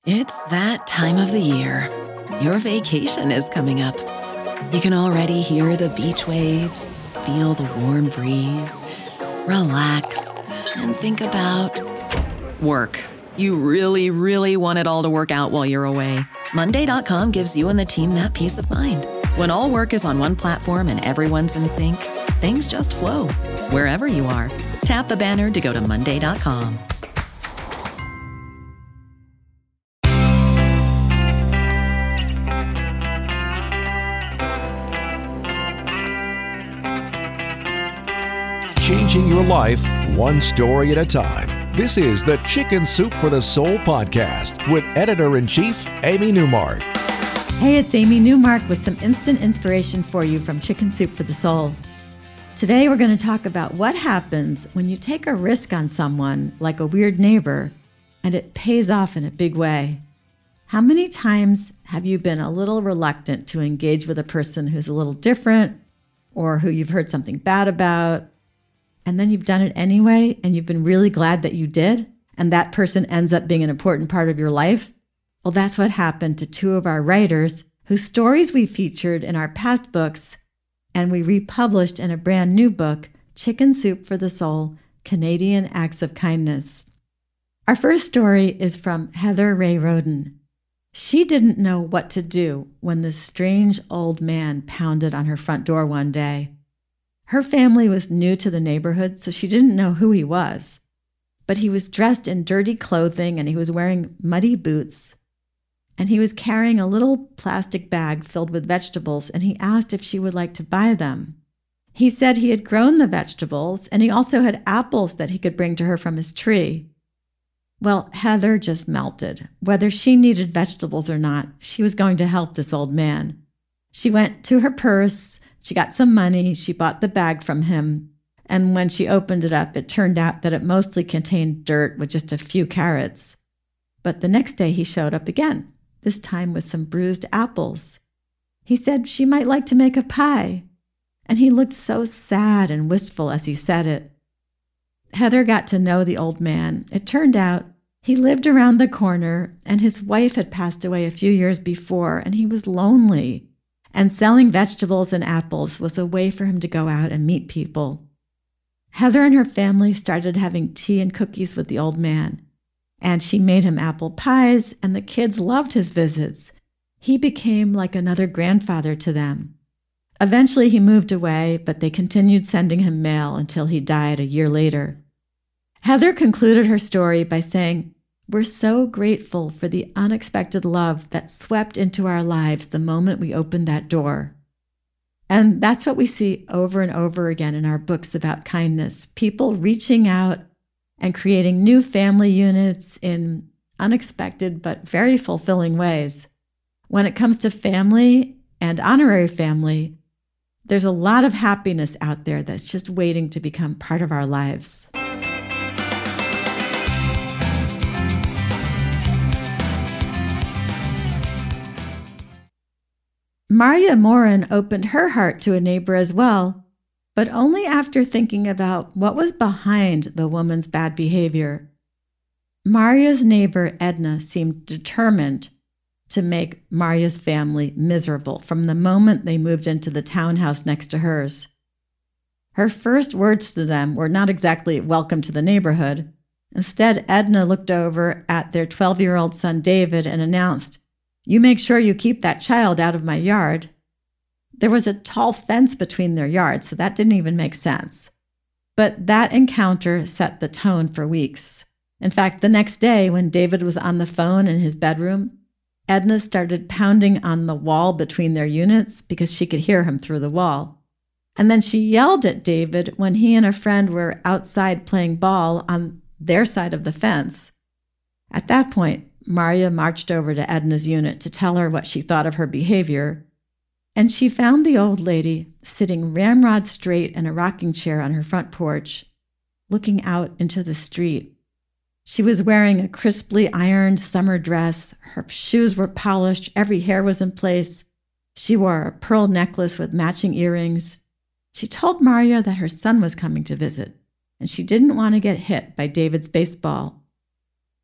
It's that time of the year. Your vacation is coming up. You can already hear the beach waves, feel the warm breeze, relax, and think about work. You really, really want it all to work out while you're away. Monday.com gives you and the team that peace of mind. When all work is on one platform and everyone's in sync, things just flow. Wherever you are, tap the banner to go to Monday.com. Changing your life one story at a time. This is the Chicken Soup for the Soul podcast with Editor-in-Chief Amy Newmark. Hey, it's Amy Newmark with some instant inspiration for you from Chicken Soup for the Soul. Today we're going to talk about what happens when you take a risk on someone like a weird neighbor and it pays off in a big way. How many times have you been a little reluctant to engage with a person who's a little different or who you've heard something bad about? And then you've done it anyway, and you've been really glad that you did, and that person ends up being an important part of your life? Well, that's what happened to two of our writers whose stories we featured in our past books, and we republished in a brand new book, Chicken Soup for the Soul, Canadian Acts of Kindness. Our first story is from Heather Ray Roden. She didn't know what to do when this strange old man pounded on her front door one day. Her family was new to the neighborhood, so she didn't know who he was. But he was dressed in dirty clothing and he was wearing muddy boots. And he was carrying a little plastic bag filled with vegetables, and he asked if she would like to buy them. He said he had grown the vegetables, and he also had apples that he could bring to her from his tree. Well, Heather just melted. Whether she needed vegetables or not, she was going to help this old man. She went to her purse. She got some money, she bought the bag from him, and when she opened it up, it turned out that it mostly contained dirt with just a few carrots. But the next day he showed up again, this time with some bruised apples. He said she might like to make a pie, and he looked so sad and wistful as he said it. Heather got to know the old man. It turned out he lived around the corner, and his wife had passed away a few years before, and he was lonely. And selling vegetables and apples was a way for him to go out and meet people. Heather and her family started having tea and cookies with the old man, and she made him apple pies, and the kids loved his visits. He became like another grandfather to them. Eventually he moved away, but they continued sending him mail until he died a year later. Heather concluded her story by saying, "We're so grateful for the unexpected love that swept into our lives the moment we opened that door." And that's what we see over and over again in our books about kindness, people reaching out and creating new family units in unexpected but very fulfilling ways. When it comes to family and honorary family, there's a lot of happiness out there that's just waiting to become part of our lives. Marya Morin opened her heart to a neighbor as well, but only after thinking about what was behind the woman's bad behavior. Marya's neighbor, Edna, seemed determined to make Marya's family miserable from the moment they moved into the townhouse next to hers. Her first words to them were not exactly welcome to the neighborhood. Instead, Edna looked over at their 12-year-old son, David, and announced, "You make sure you keep that child out of my yard." There was a tall fence between their yards, so that didn't even make sense. But that encounter set the tone for weeks. In fact, the next day, when David was on the phone in his bedroom, Edna started pounding on the wall between their units because she could hear him through the wall. And then she yelled at David when he and a friend were outside playing ball on their side of the fence. At that point, Marya marched over to Edna's unit to tell her what she thought of her behavior, and she found the old lady sitting ramrod straight in a rocking chair on her front porch, looking out into the street. She was wearing a crisply ironed summer dress, her shoes were polished, every hair was in place. She wore a pearl necklace with matching earrings. She told Marya that her son was coming to visit, and she didn't want to get hit by David's baseball.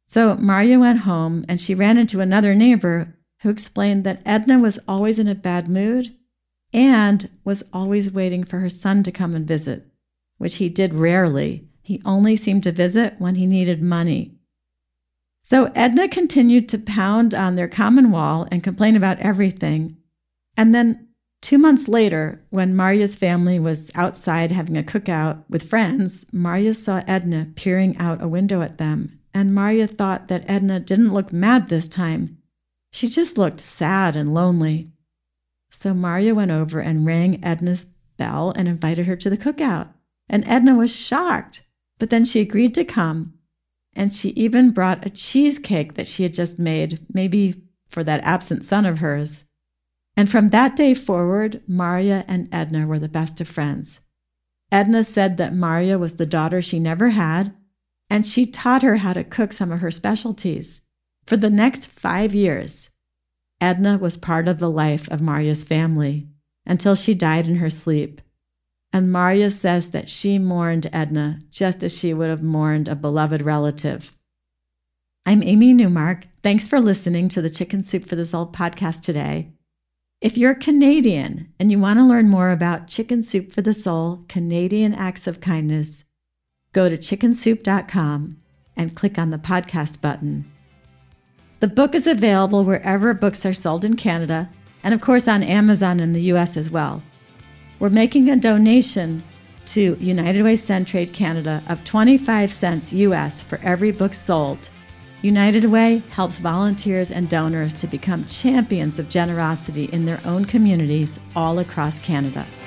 So Marya went home and she ran into another neighbor who explained that Edna was always in a bad mood and was always waiting for her son to come and visit, which he did rarely. He only seemed to visit when he needed money. So Edna continued to pound on their common wall and complain about everything. And then 2 months later, when Marya's family was outside having a cookout with friends, Marya saw Edna peering out a window at them. And Marya thought that Edna didn't look mad this time. She just looked sad and lonely. So Marya went over and rang Edna's bell and invited her to the cookout. And Edna was shocked, but then she agreed to come. And she even brought a cheesecake that she had just made, maybe for that absent son of hers. And from that day forward, Marya and Edna were the best of friends. Edna said that Marya was the daughter she never had, and she taught her how to cook some of her specialties. For the next 5 years, Edna was part of the life of Marya's family until she died in her sleep. And Marya says that she mourned Edna just as she would have mourned a beloved relative. I'm Amy Newmark. Thanks for listening to the Chicken Soup for the Soul podcast today. If you're Canadian and you want to learn more about Chicken Soup for the Soul, Canadian Acts of Kindness, go to chickensoup.com and click on the podcast button. The book is available wherever books are sold in Canada and, of course, on Amazon in the U.S. as well. We're making a donation to United Way Centraide Canada of 25 cents U.S. for every book sold. United Way helps volunteers and donors to become champions of generosity in their own communities all across Canada.